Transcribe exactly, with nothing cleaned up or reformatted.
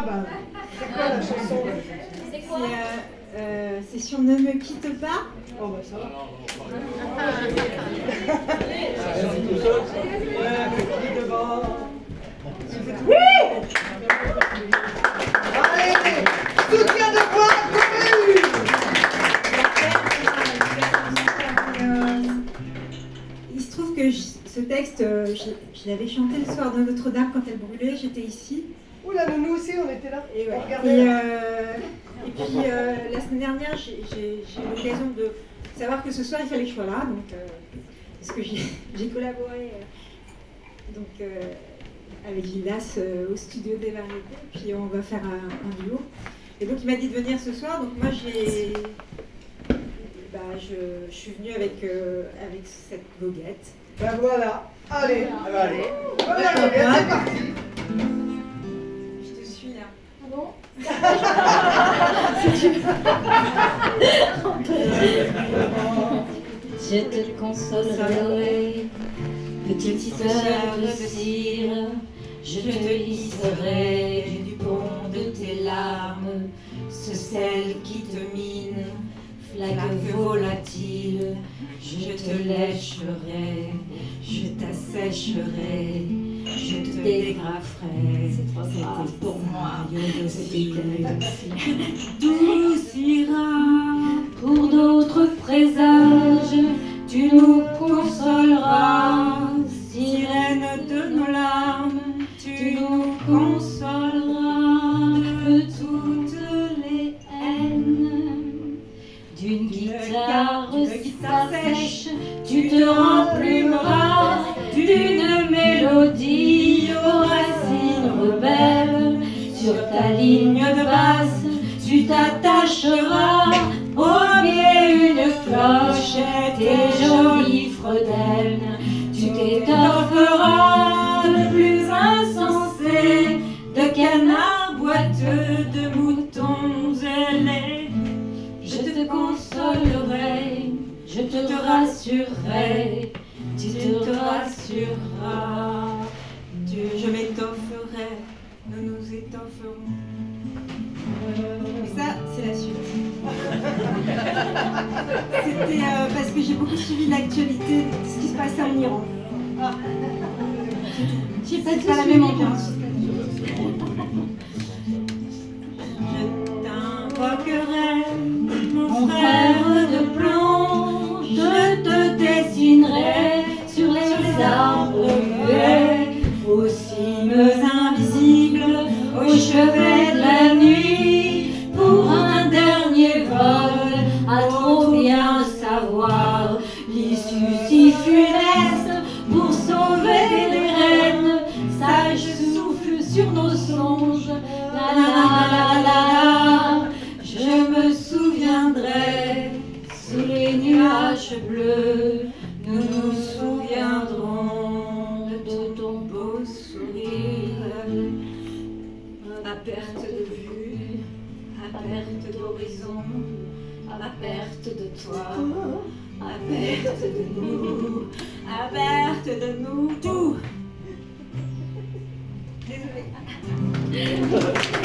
bah, c'est quoi la chanson? C'est quoi? C'est, euh, c'est sur Ne me quitte pas. Oh bah ça va. Ça vient tout seul, ça. Ouais, petit devant. Oui! Allez, soutien de voix commune. Il se trouve que je, ce texte, je, je l'avais chanté le soir de Notre-Dame quand elle brûlait, j'étais ici. Oula, nous aussi on était là. Et, ouais. On regardait. et, euh, et puis euh, la semaine dernière, j'ai eu l'occasion de savoir que ce soir il fallait que je sois là, donc, euh, parce que j'ai collaboré euh, donc, euh, avec Gilas euh, au studio des variétés, puis on va faire un, un duo. Et donc il m'a dit de venir ce soir, donc moi j'ai, bah, je, je suis venue avec, euh, avec cette goguette. Ben voilà, allez, Ah bah allez. voilà, Goguette, c'est parti. Je te suis là. Ah bon? Je te consolerai, petite sœur de cire, je te hisserai du pont de tes larmes, ce sel qui te mine, flaque volatile, je te lècherai, je t'assècherai, je te dégraferai, c'était pour moi, de style, douce ira, pour d'autres présages, tu nous consoleras, sirène de nos larmes, tu nous consoleras de toutes les haines. D'une guitare sèche, tu te remplumeras d'une mélodie aux racines rebelles. Sur ta ligne de basse, tu t'attacheras au pied une clochette et jolie fredelle. Tu t'étofferas de plus insensé, de canards boiteux, de moutons ailés. Je te consolerai, je te rassurerai, tu te rassureras. Tu, je m'étofferai, nous nous étofferons. Et ça, c'est la suite. C'était euh, parce que j'ai beaucoup suivi l'actualité de ce qui se passait en Iran. Ah. J'ai pas, pas la même ambiance. Je t'invoquerai, mon frère de plomb, je te dessinerai sur les arbres muets, aux cimes invisibles, au chevet de la nuit, pour un dernier vol, à trop bien savoir l'issue si funeste, pour sauver les reines, sage souffle sur nos songes, la la la la, je me souviendrai, sous les nuages bleus, nous nous souviendrons de ton beau sourire, à perte de vue, à perte d'horizon, à perte de toi, à perte de nous, à perte de nous, tout. Désolée.